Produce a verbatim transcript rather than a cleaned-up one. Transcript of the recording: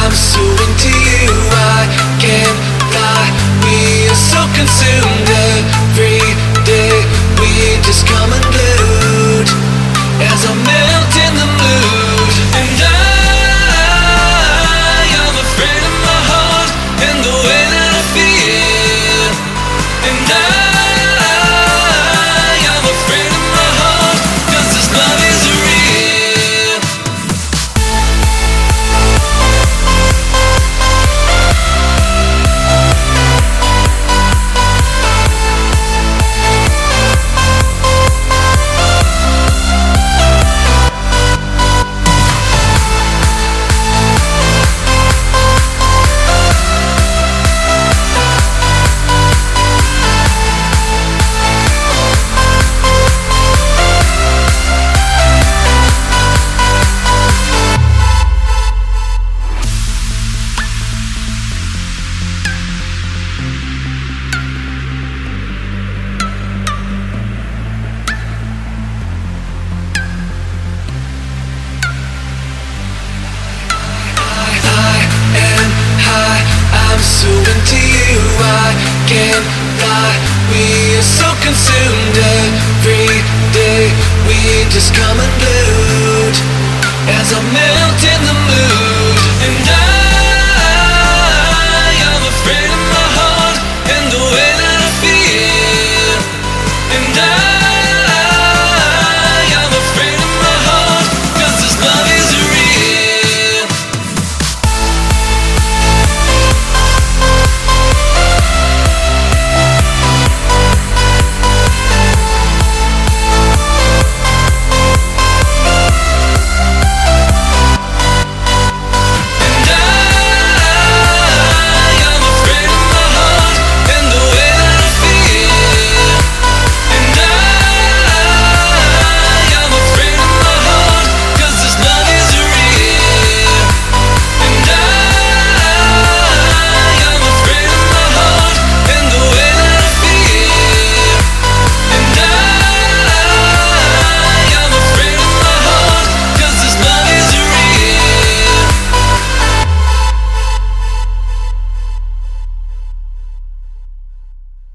I'm so into you, I can't lie. We are so consumed every day. We just come unglued as I melt in the mood. And I am afraid of my heart and the way that I feel. And I am afraid of my heart, 'cause this love is real. I'm so into you, I can't lie. We are so consumed every day. We just come unglued as I melt